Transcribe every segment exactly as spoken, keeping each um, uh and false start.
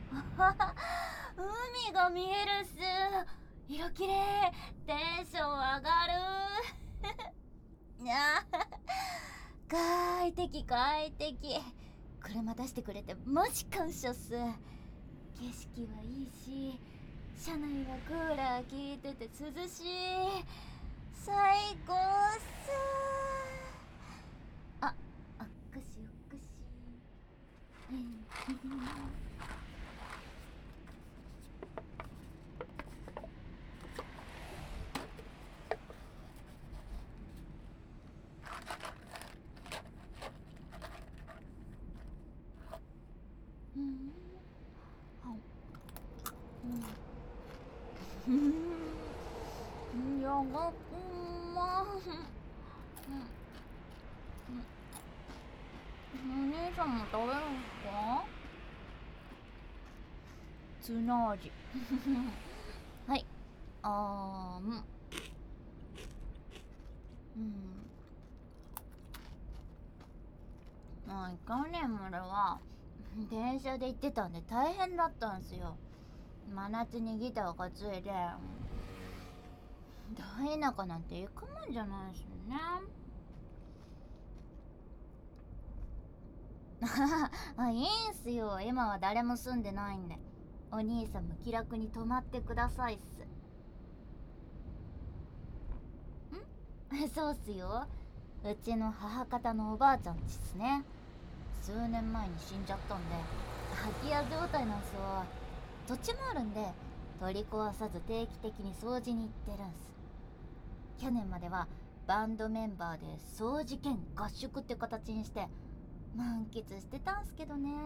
海が見えるっす。色きれい。テンション上がる。あ快適快適。車出してくれてマジ感謝っす。景色はいいし、車内はクーラー効いてて涼しい。最高っす。あ、おっくしおっくし。うん。うん。やがうま。お姉さんも食べるんすか？ツナ味。はい。あーん。うん。まあ、去年までは電車で行ってたんで大変だったんすよ。真夏にギター担いで、大田舎なんて行くもんじゃないしね。あ、いいんすよ。今は誰も住んでないんで。お兄さんも気楽に泊まってくださいっす。んそうっすよ。うちの母方のおばあちゃんちっすね。数年前に死んじゃったんで空き家状態なんすよ。土地もあるんで取り壊さず定期的に掃除に行ってるんす。去年まではバンドメンバーで掃除兼合宿って形にして満喫してたんすけどね。は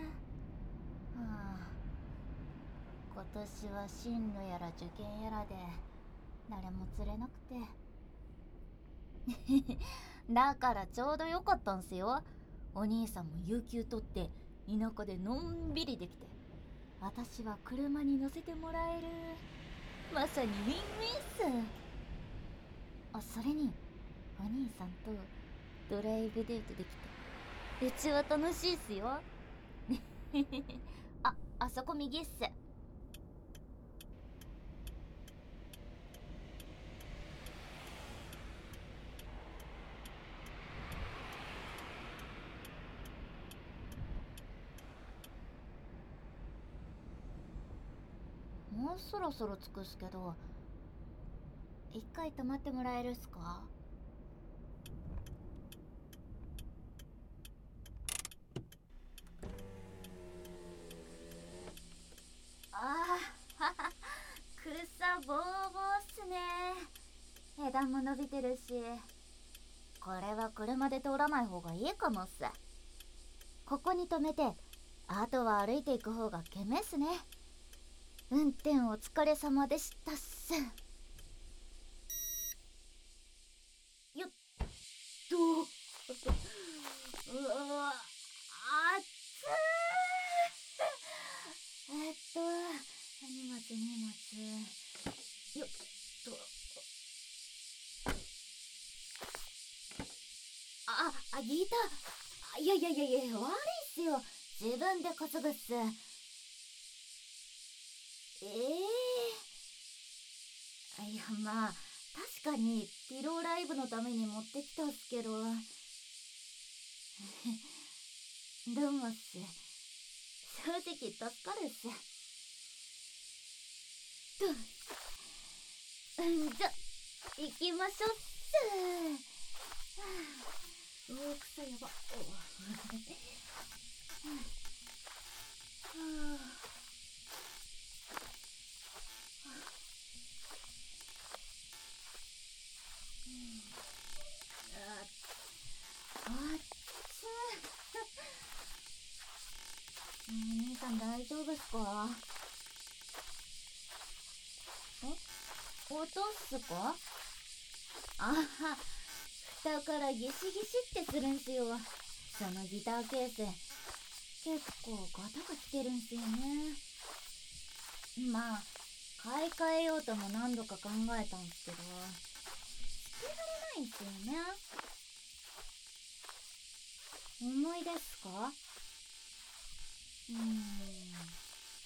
あ、今年は進路やら受験やらで誰も釣れなくてだからちょうどよかったんすよ。お兄さんも有給取って田舎でのんびりできて、私は車に乗せてもらえる。まさにウィンウィンっす。あ、それにお兄さんとドライブデートできてうちは楽しいっすよ。あ、あそこ右っす。もうそろそろ着くっすけど、一回泊まってもらえるっすか？ああ、草ぼうぼうっすね。枝も伸びてるし、これは車で通らない方がいいかもっす。ここに止めて、あとは歩いていく方がけめっすね。運転お疲れ様でしたっす。よっと。うわ、あっつー。えっと、荷物荷物。よっと。あ、あ、ギター。いやいやいやいや、悪いっすよ。自分で担ぐっす。ええー、いや、まあ、確かに、ピローライブのために持ってきたっすけど。どうもっす。正直助かるっす。と、んじゃ、行きましょっす。大草やば。おあっつー。兄さん大丈夫っすか？ん音っすか？あは、蓋からギシギシってするんすよ。そのギターケース、結構ガタが来てるんすよね。まあ、買い替えようとも何度か考えたんすけど、捨てられないんすよね。思い出すか？うーん。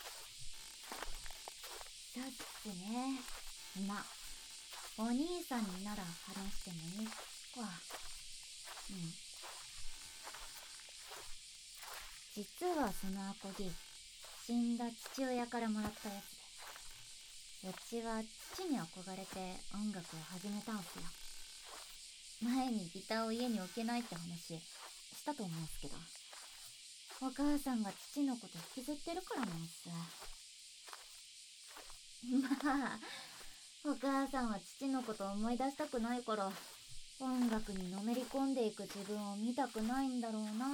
ま、お兄さんになら話してもいいか。うん。実はそのアコギ、死んだ父親からもらったやつで、うちは父に憧れて音楽を始めたんすよ。前にギターを家に置けないって話したと思うんすけど、お母さんが父のこと引きずってるからなんす。まあ、お母さんは父のこと思い出したくないから、音楽にのめり込んでいく自分を見たくないんだろうなーって。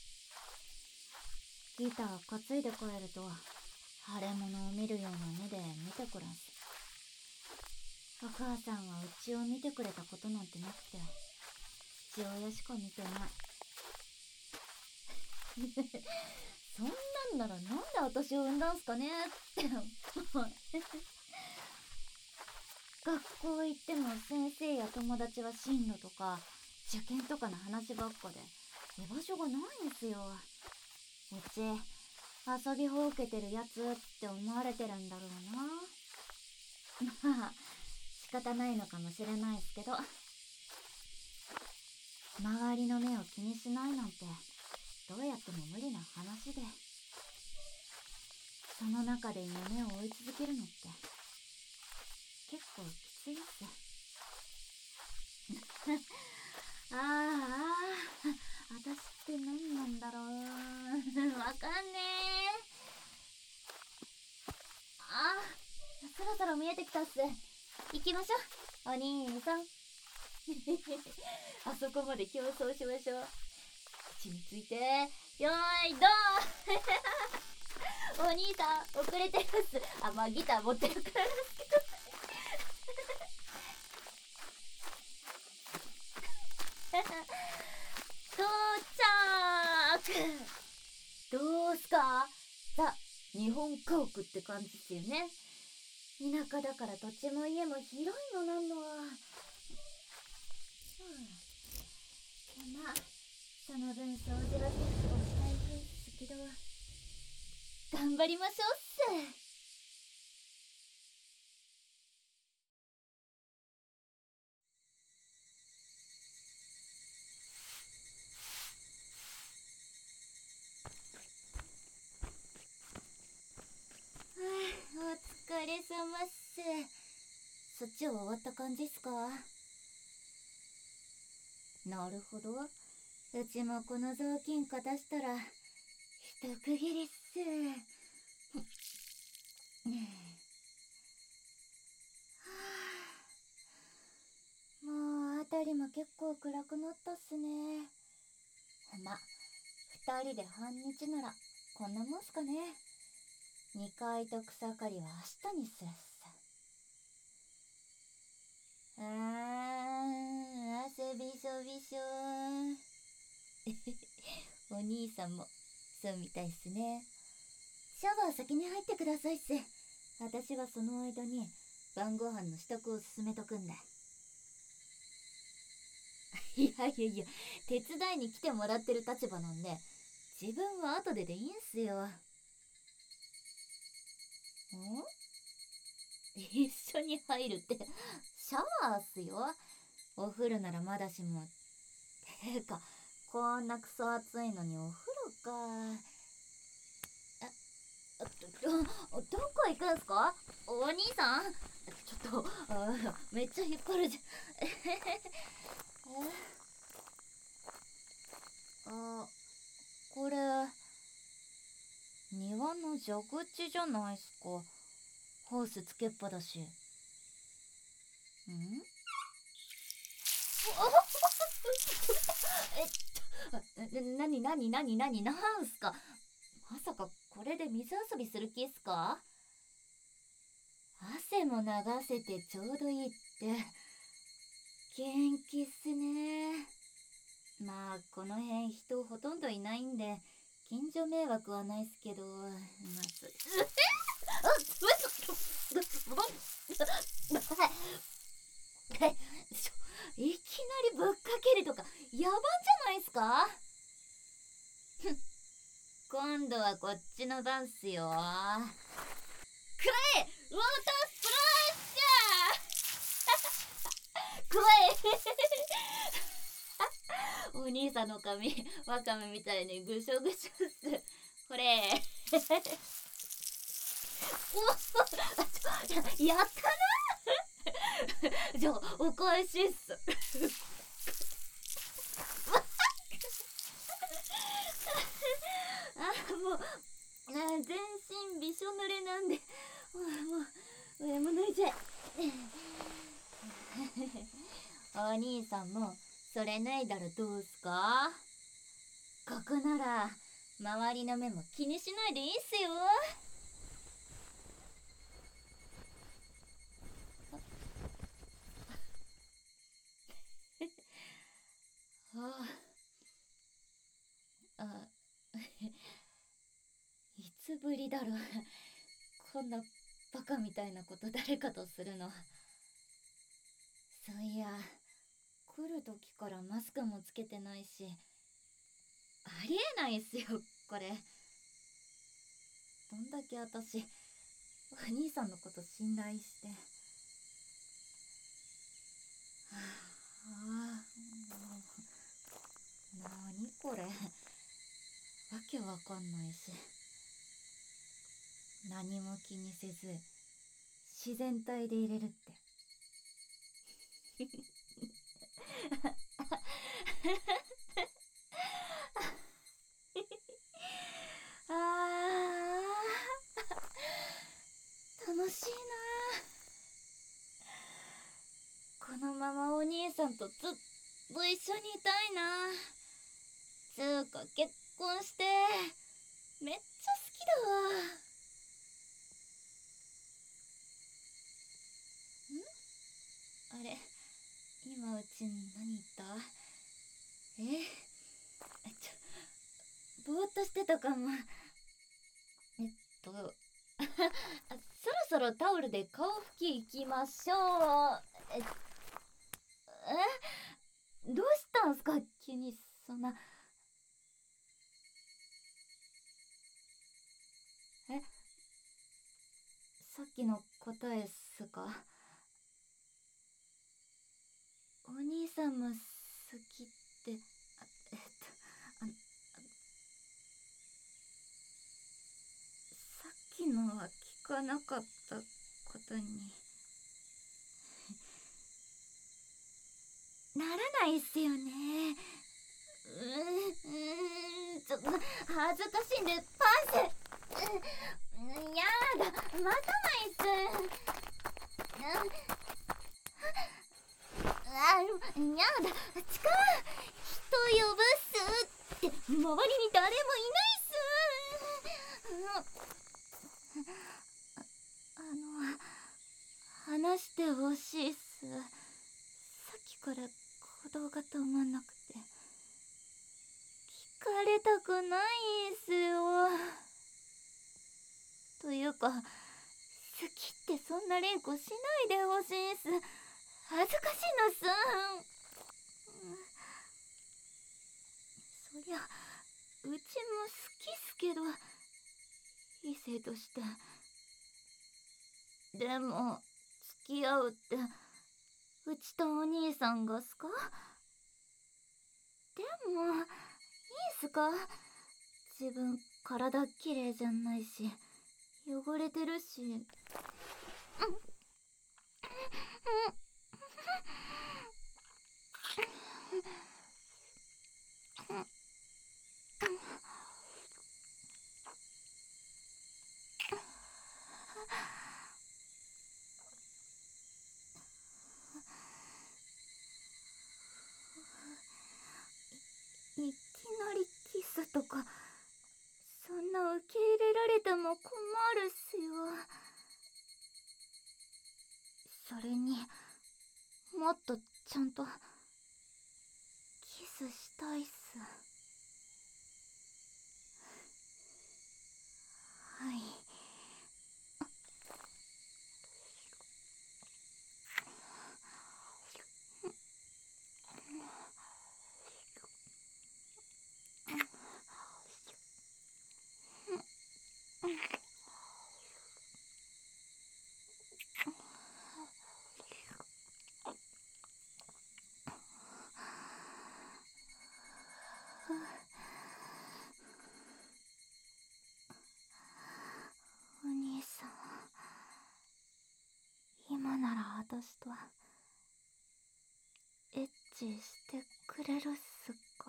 ギター担いで帰ると、腫れ物を見るような目で見てくるんす。お母さんはうちを見てくれたことなんてなくて、父親しか見てない。そんなんならなんで私を産んだんすかねって学校行っても先生や友達は進路とか受験とかの話ばっかで居場所がないんすよ。うち遊びほうけてるやつって思われてるんだろうな。まあ仕方ないのかもしれないっすけど、周りの目を気にしないなんてどうやっても無理な話で、その中で夢を追い続けるのって結構きついっす。ああ、私って何なんだろう。わかんねえ。ああ、そろそろ見えてきたっす。行きましょう、お兄さん。あそこまで競争しましょう。位置について、よーい、どーお兄さん、遅れてるっす。あ、まあギター持ってるからですけど。到着。どうすか？ザ・日本家屋って感じっすよね。田舎だから土地も家も広いのなんのは。うん。まあ、その分掃除は結構大変っすけど、頑張りましょうっす。お疲れ様っす。そっちは終わった感じっすか？なるほど。うちもこの雑巾片したら一区切りっす。もう辺りも結構暗くなったっすね。ま、二人で半日ならこんなもんすかね。二階と草刈りは明日にするっす。あー、汗びしょびしょー。お兄さんもそうみたいっすね。シャワー先に入ってくださいっす。私はその間に晩ご飯の支度を進めとくんだ。いやいやいや、手伝いに来てもらってる立場なんで、自分は後ででいいんすよ。ん？一緒に入るって、シャワーっすよ。お風呂ならまだしも。てか、こんなクソ暑いのにお風呂か。あ、ど、どこ行くんすか？お兄さん？ちょっと、あ、めっちゃ引っ張るじゃん。え？あ、これ、庭の蛇口じゃないっすか。ホースつけっぱだし。ん？えっと、なになになになになんすか？まさかこれで水遊びする気っすか？汗も流せてちょうどいいって、元気っすね。まあ、この辺人ほとんどいないんで、近所迷惑はないっすけど、まあ、そ、えいきなりぶっかけるとか、野蛮じゃないっすか？今度はこっちの番っすよ。くらえ！渡す！ お兄さんの髪ワカメみたいにぐしょぐしょっす。これおやったなじゃあお返しっすあもうあ全身びしょ濡れなんでもう上も脱いじゃえお兄さんもそれ脱いだらどうすか？ここなら周りの目も気にしないでいいっすよ。ああいつぶりだろうこんなバカみたいなこと誰かとするの。そういや来る時からマスクもつけてないしありえないっすよこれ。どんだけ私お兄さんのこと信頼して。はあなにこれわけわかんないし何も気にせず自然体でいれるってあー楽しいな。このままお兄さんとずっと一緒にいたいな。つうか結婚してめっちゃ好きだわ。んあれ今うち何言った？えちょぼーっとしてたかも。えっとそろそろタオルで顔拭きいきましょう。ええどうしたんすか急にそんな。えさっきの答えっすか？お兄さんも好きってあえっとあさっきのは聞かなかったことにならないっすよね。うーんちょっと恥ずかしいんでパス。うんやだ待たないっす。あやだ近人呼ぶっすって周りに誰もいないっす。あの話してほしいっす。さっきから鼓動が止まんなくて聞かれたくないっすよ。というか好きってそんな連呼しないでほしいっす。恥ずかしいのっす。そりゃうちも好きっすけど異性として。でも付き合うってうちとお兄さんがすか？でもいいっすか？自分体きれいじゃないし汚れてるし。うんいきなりキスとかそんな受け入れられても困るっすよ。それにもっとちゃんとキスしたいっす。はい私とエッチしてくれるっすか？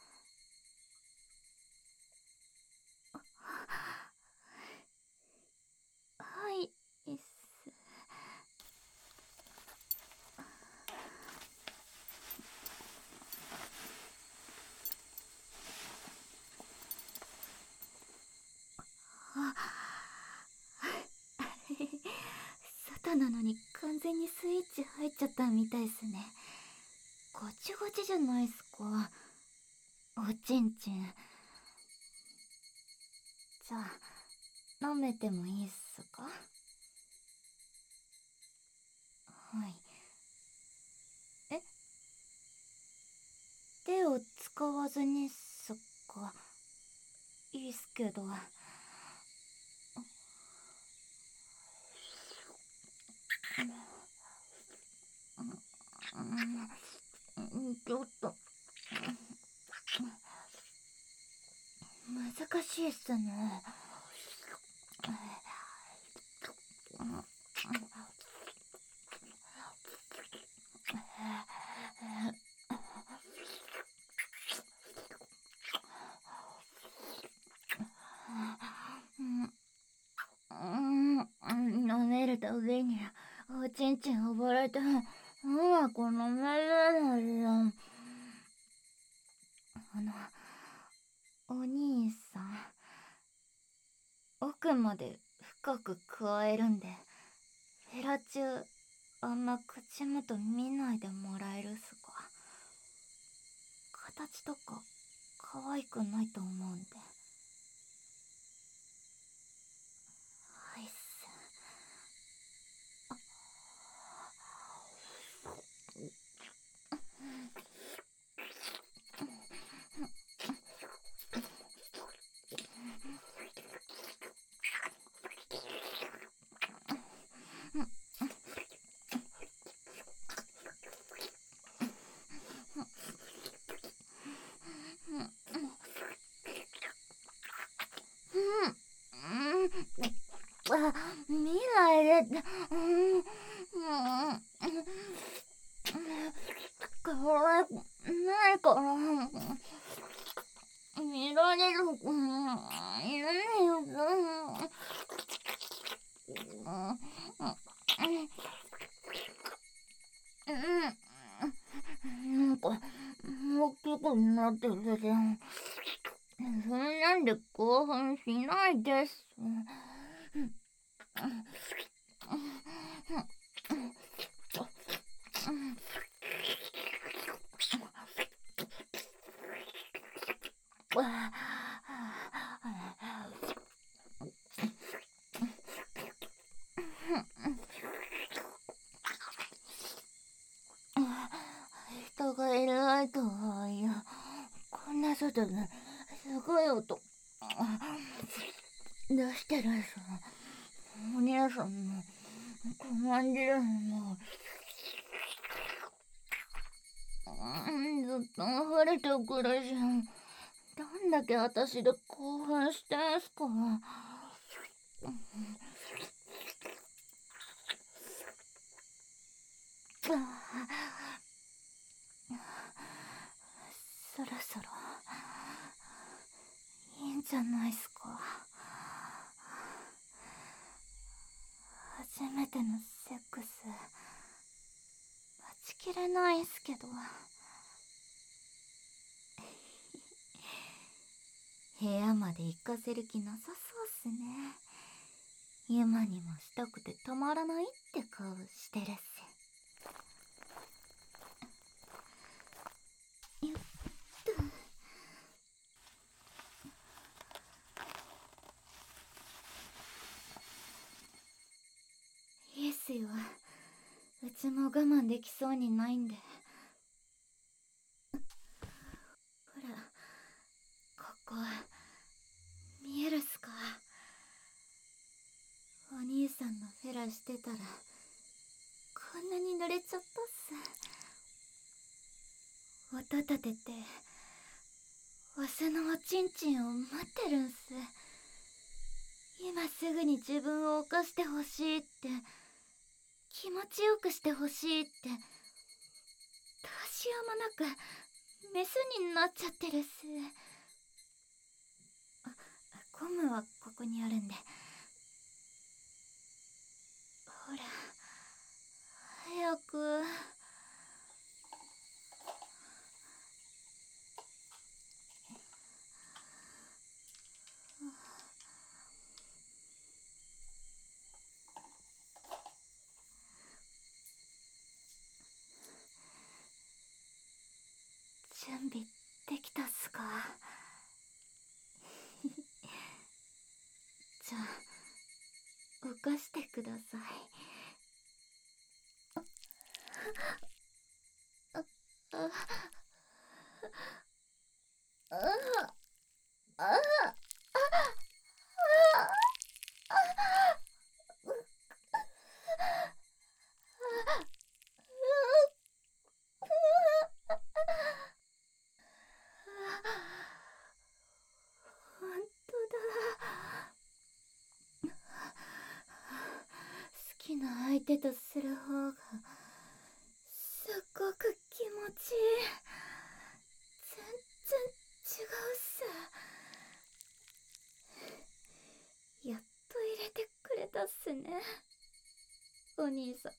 はいっす。あ外なのに完全にスイッチ入っちゃったみたいっすね。ゴチゴチじゃないっすか、おちんちん。じゃあ舐めてもいいっすか？はい。え、手を使わずにっすか？いいっすけど。ちょっと難しいっすね。舐めるたびにおちんちん溺れてうまく飲めれないよ。あのお兄さん、奥まで深く加えるんでフェラ中あんま口元見ないでもらえるっすか？形とか可愛くないと思うんで。はいっす。あ、見ないでって。うん、うん、これないから見られる、うん、いらないよ。うん、なんか大きくなってるけど、そんなんで興奮しないです。人がいないとはいや、こんな外ですごい音出してるんす。お姉さんもこまんじるのもずっと溢れてくるじゃん。どんだけ私で興奮してんすか？そろそろいいんじゃないっすか？初めてのセックス待ちきれないんすけど。部屋まで行かせる気なさそうっすね。今にもしたくてたまらないって顔してるっす。よっと。いいっすよ。うちも我慢できそうにないんで。ほら、ここ見えるっすか？お兄さんのフェラしてたらこんなに濡れちゃったっす。音立ててオスのおちんちんを待ってるんす。今すぐに自分を犯してほしいって気持ちよくしてほしいってどうしようもなくメスになっちゃってるっす。あ、ゴムはここにあるんで。ほら早く。準備できたっすか？じゃあ動かしてください。あああああほんとだ。好きな相手とする方がすっごく気持ちいい。全然違うっす。やっと入れてくれたっすね、お兄さ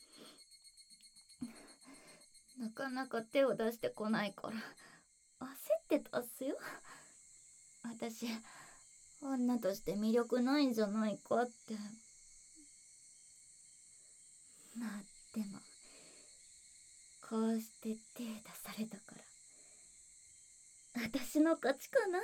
ん。なかなか手を出してこないから焦ってたっすよ。私女として魅力ないんじゃないかって。まあでもこうして手出されたから私の勝ちかな。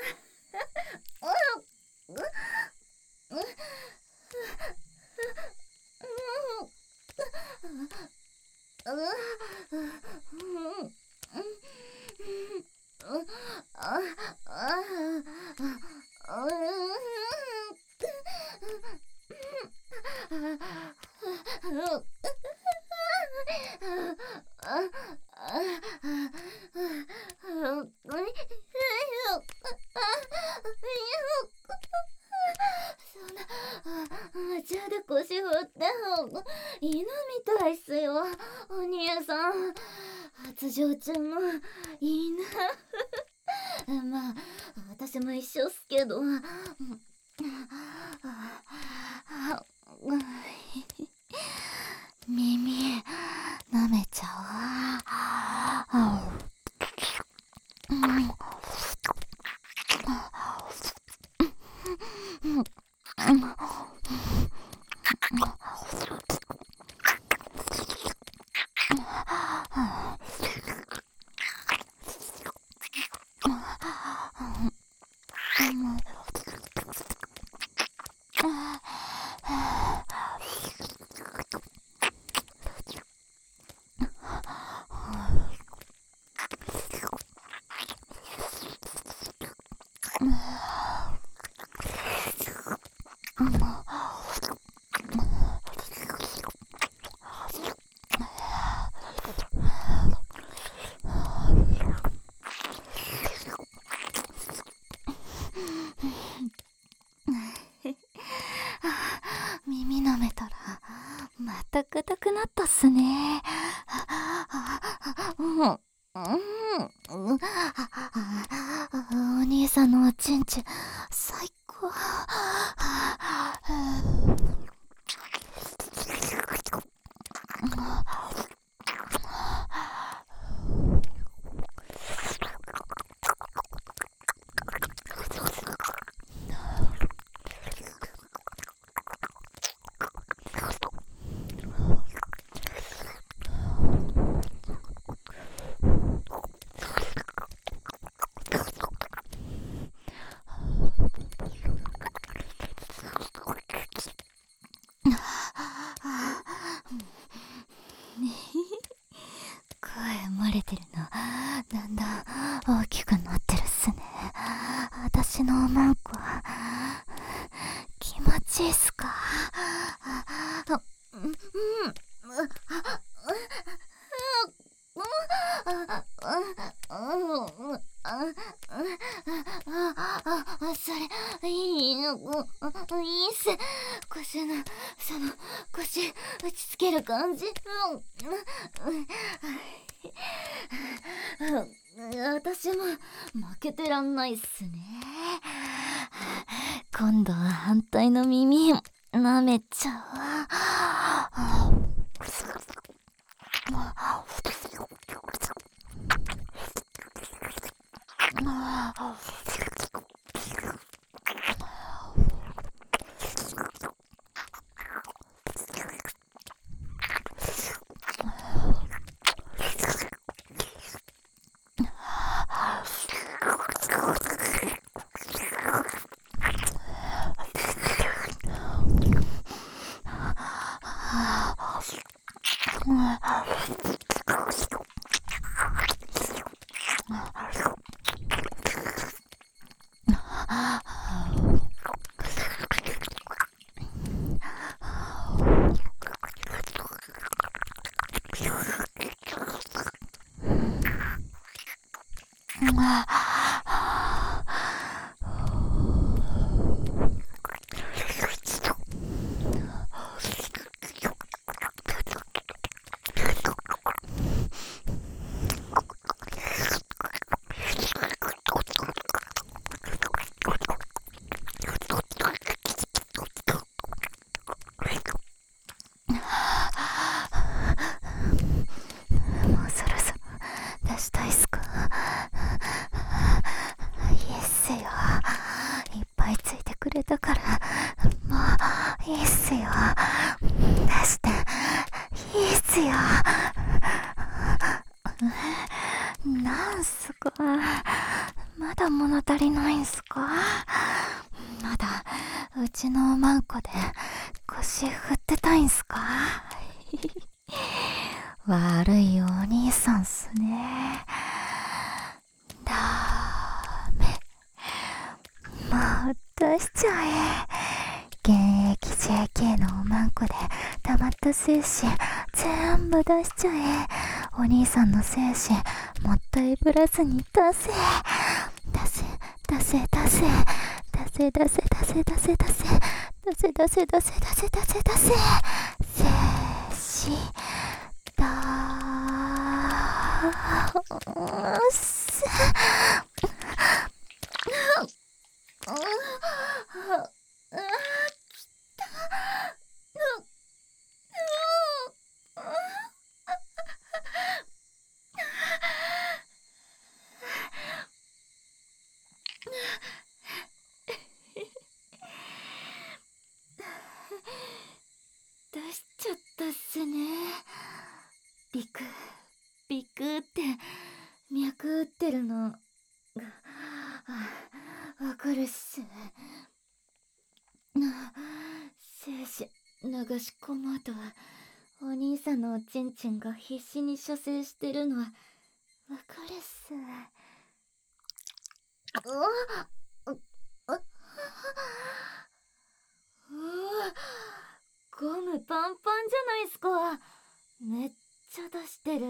夢中で腰振って犬みたいっすよ、お兄さん。発情中の犬。まあ私も一緒っすけど。耳舐めちゃう。耳舐めたらまた硬くなったっすね。うんうん、お兄さんのおちんちん最高。声漏れてるのだんだん大きくなってるっすね。私のおまんこ気持ちいいっすか？うんうん、それいいいいっす。 腰のその腰打ちつける感じ、うんうん、私も負けてらんないっすね。今度は反対の耳舐めちゃう。だからもういいっすよ、出していいっすよ。なんすか、まだ物足りないんすか。まだうちのおまんこで腰振ってたいんすか。悪いお兄さんっすね。ダメ、もう出しちゃえ。現役 ジェーケー のおまんこで溜まった精子全部出しちゃえ。お兄さんの精子もったいぶらずに出せ出せ出せ出せ出せ出せ出せ出せ出せ出せ出せ出せ出せ出せ出せ出せ精子だーす。出しちゃったっすね。ビクビクって脈打ってるのがわかるっす。精子流し込もうとお兄さんのおちんちんが必死に射精してるのはわかるっす。うわっ、うわゴムパンパンじゃないっすか。めっちゃ出してる。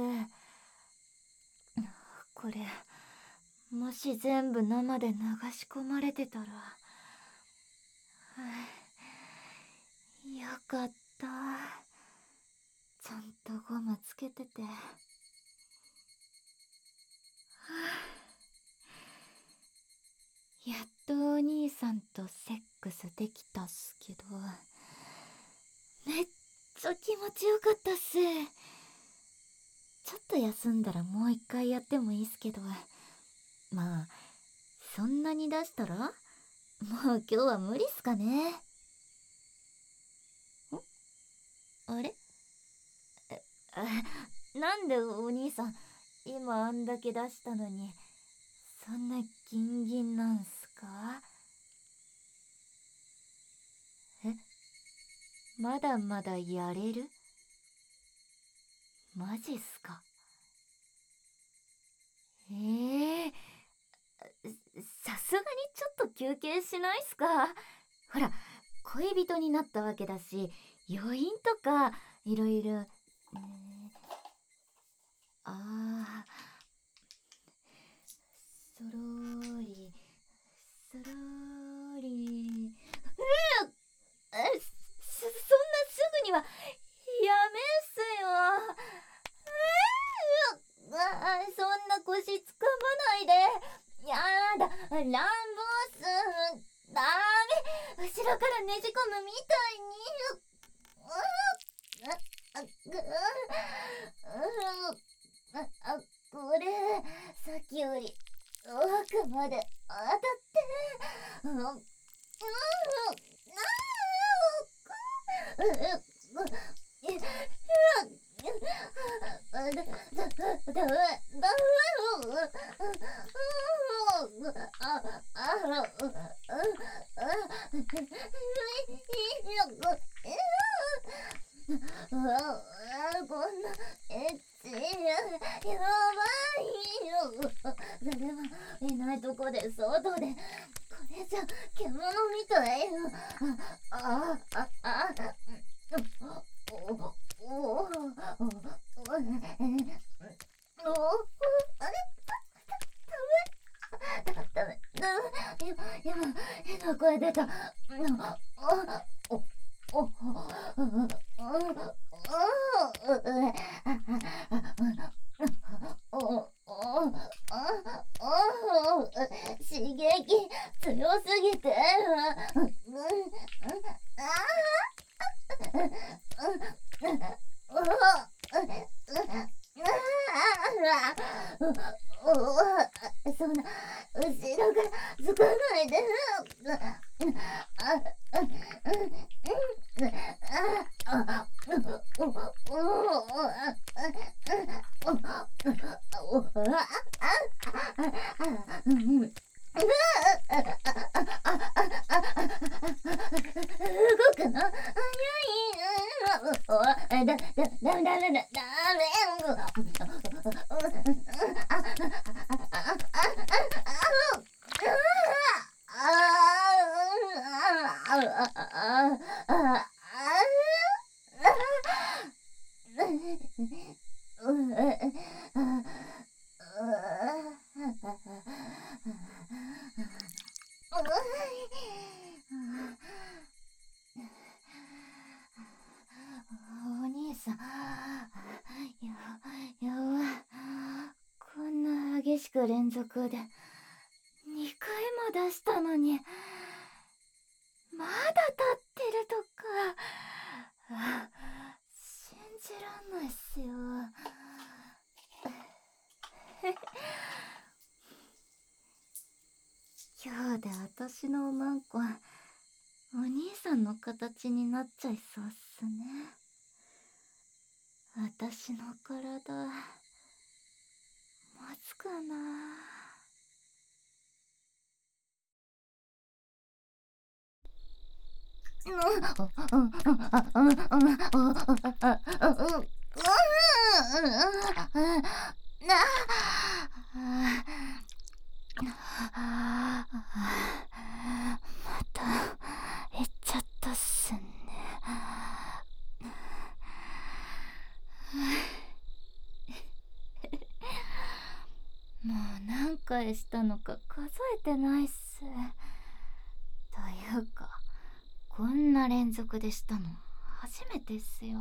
これもし全部生で流し込まれてたら、よかった、ちゃんとゴムつけてて。やっとお兄さんとセックスできたっすけど、めっちゃ気持ちよかったっす。ちょっと休んだらもう一回やってもいいっすけど、まあそんなに出したらもう今日は無理っすかね。んあれ、あ、なんでお兄さん今あんだけ出したのにそんなギンギンなんすか。え、まだまだやれる？マジっすか。ええー、さすがにちょっと休憩しないっすか。ほら恋人になったわけだし余韻とかいろいろ、えー、あー、そろーりそろーり、うっ、 すぐにはやめっすよ。えー、あそんな腰つかまないで。やだ、乱暴っす。ダメ、後ろからねじ込むみたいに。ああぐああこれさっきより奥まで当たってうんうんうんこんなエッチやばいよ。誰もいないとこで外でこれじゃ獣みたいよ。ああああおおおおおあれダメダメダメ今今変な声出た。おおおお刺激強すぎてそんな後ろからつかないで。動くの早い。だ、だ、だ、だ、だ、だ、お兄さん、や、やばい。こんな激しく連続でにかいも出したのにまだ立ってるとか信じらんないっすよ。今日で私のおまんこお兄さんの形になっちゃいそうっすね。私の体持つかな。また行っちゃったっすね。もう何回したのか数えてないっす。というかこんな連続でしたの初めてっすよ。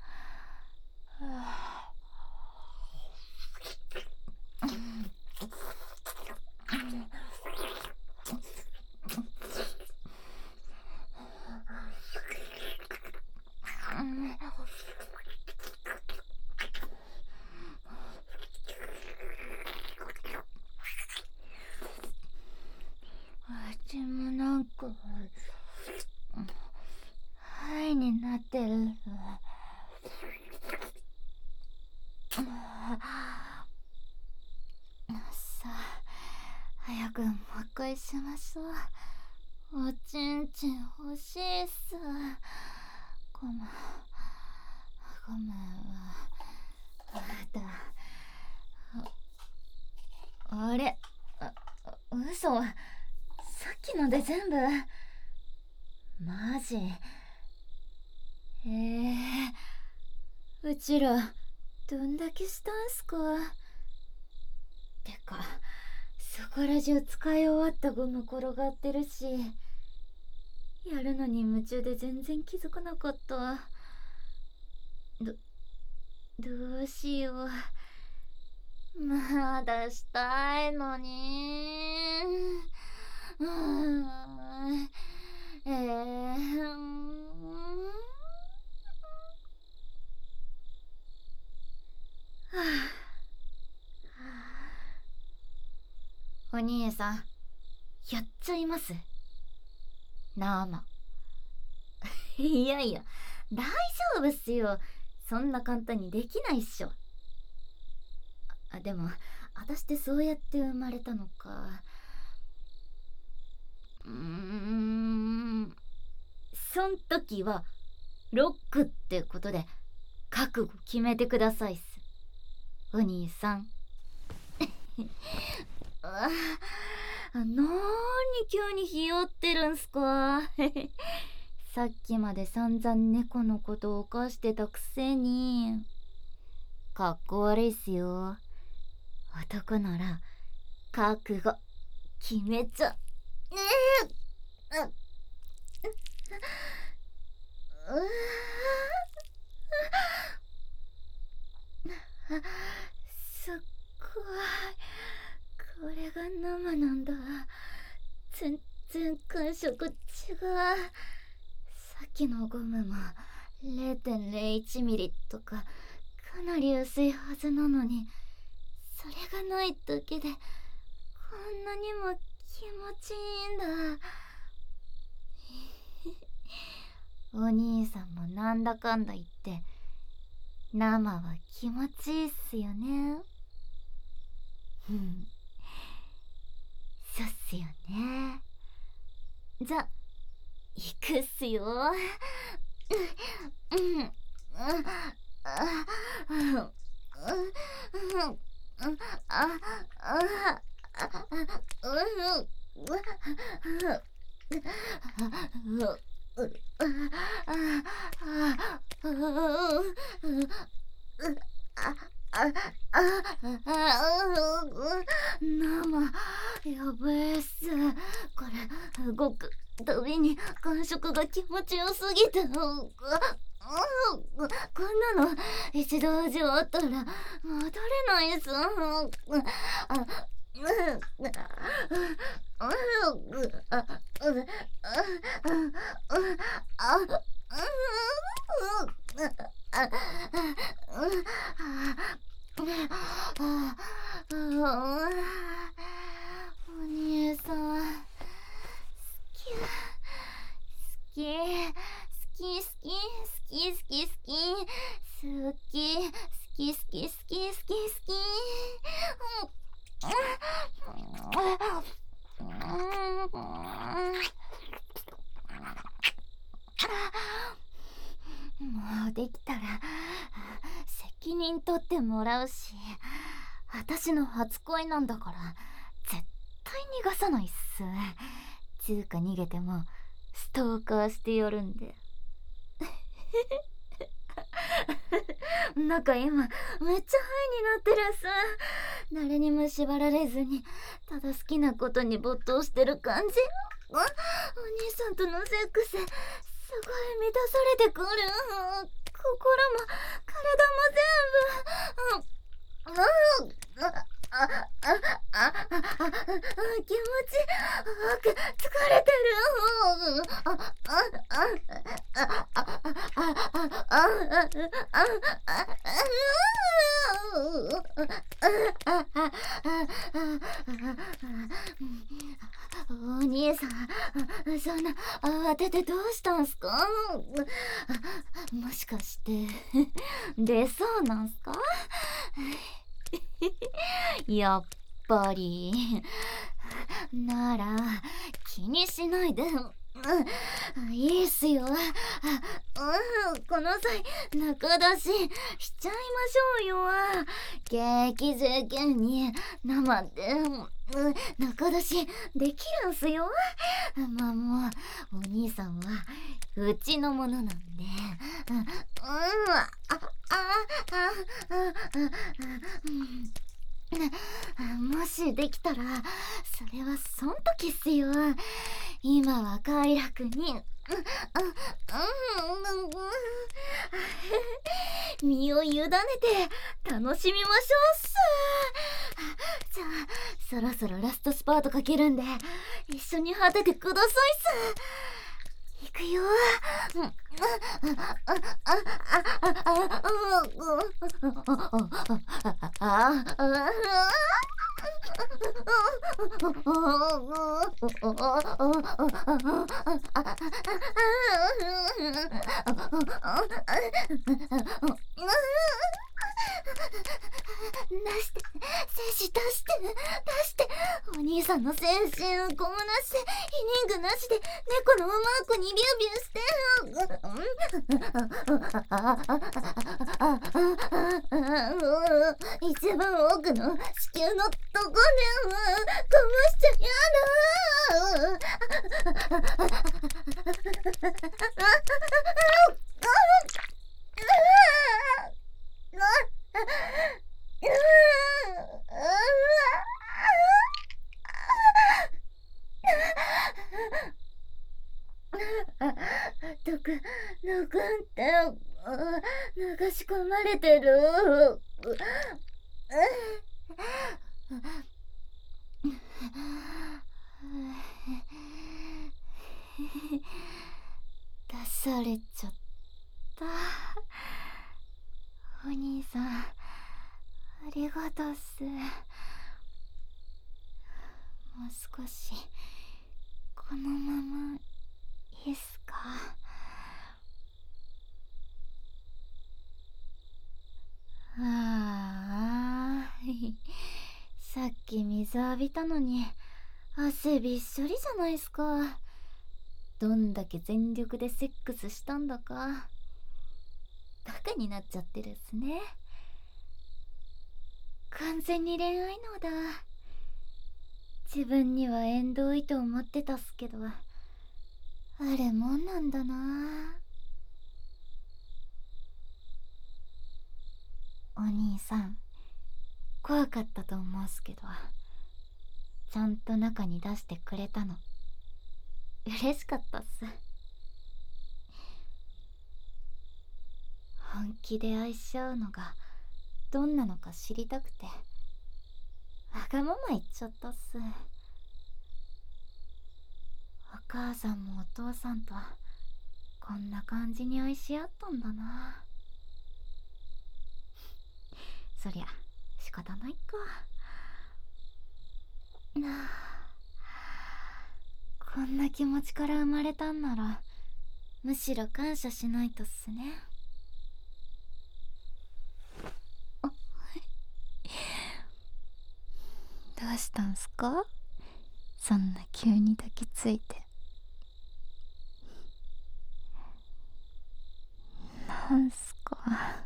うちもなんか肺になってる。さあ早くもう一回しましょう。おちんちん欲しいっす。ごめんごめんわ。だあれあ嘘、さっきので全部マジ。えー、うちらどんだけしたんすか。てかそこら中使い終わったゴム転がってるしやるのに夢中で全然気づかなかった。ど、どうしよう。まだしたいのに。うーん。えー、はあ、お兄さん、やっちゃいます。生。いやいや、大丈夫っすよ。そんな簡単にできないっしょ。あ、でも、私ってそうやって生まれたのか。うーん。そん時は、ロックってことで、覚悟決めてくださいっす。お兄さん。あ、なーに急にひよってるんすか。さっきまで散々猫のことを犯してたくせに。かっこ悪いっすよ。男なら覚悟決めちゃねえ。ううすっごい。これが生なんだ。全然感触違う。さっきのゴムも れいてんれいいちミリとかかなり薄いはずなのに、それがないだけでこんなにも気持ちいいんだ。お兄さんもなんだかんだ言って生は気持ちいいっすよね。うん、そうっすよね。じゃ、行くっすよ。うん、うん、生やべえっす。これ動くたびに感触が気持ちよすぎて、こんなの一度味わったら戻れないっす。お兄さん、好き好き好き好き好き好き好き好き好き好き好き好き。もうできたら責任取ってもらうし、私の初恋なんだから絶対逃がさないっす。つうか逃げてもストーカーしてやるんで。なんか今めっちゃハイになってるっす。誰にも縛られずにただ好きなことに没頭してる感じ。お兄さんとのセックスすごい満たされてくる。心も体も全部。気持ちよく疲れてる。お兄さん、そんな慌ててどうしたんすか？もしかして出そうなんすか？やっぱりなら気にしないで、うん、いいっすよ。うん、この際仲出ししちゃいましょうよ。激事件に生で、うん、仲出しできるんすよ。まあもうお兄さんはうちのものなんで、うん、うん、ああああもしできたらそれはそん時っすよ。今は快楽に身を委ねて楽しみましょうっす。じゃあそろそろラストスパートかけるんで一緒に果ててくださいっす。いくよ。出して、精子出して、出して。お兄さんの精神ゴムなしで、イニングなしで、猫のマークにビュービューして。一番奥の子宮のとこで、こぼしちゃやどく、ぬくんって流し込まれてる。出されちゃった。お兄さんありがとうっす。もう少しこのままいいっすか。ああさっき水浴びたのに汗びっしょりじゃないっすか。どんだけ全力でセックスしたんだか。バカになっちゃってるっすね。完全に恋愛脳だ。自分には縁遠いと思ってたっすけど、あれもんなんだな。お兄さん怖かったと思うっすけど、ちゃんと中に出してくれたの嬉しかったっす。本気で愛し合うのがどんなのか知りたくてわがまま言っちゃったっす。お母さんもお父さんとこんな感じに愛し合ったんだな。そりゃ仕方ないか。なあ、こんな気持ちから生まれたんならむしろ感謝しないとっすね。どうしたんすか、そんな急に抱きついて。なんすか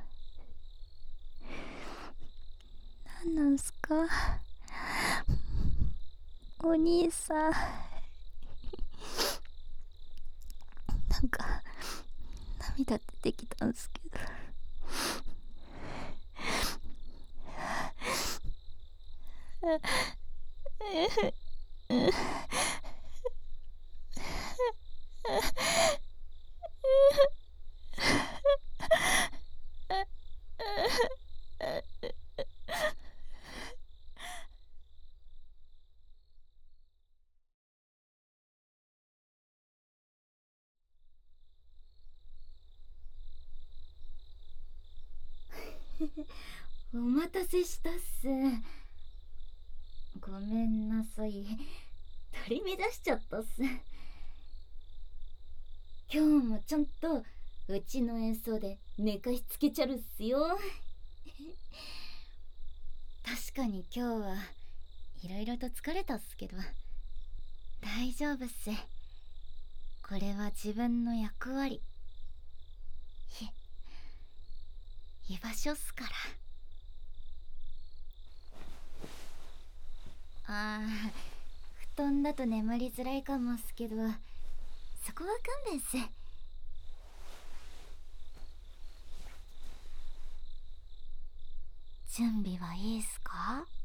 なんなんすかお兄さん。なんか涙出てきたんすけど。お待たせしたっす。ごめんなさい、取り乱しちゃったっす。今日もちゃんとうちの演奏で寝かしつけちゃるっすよ。確かに今日はいろいろと疲れたっすけど大丈夫っす。これは自分の役割、いえ居場所っすから。ああ、布団だと眠りづらいかもっすけどそこは勘弁っす。準備はいいっすか？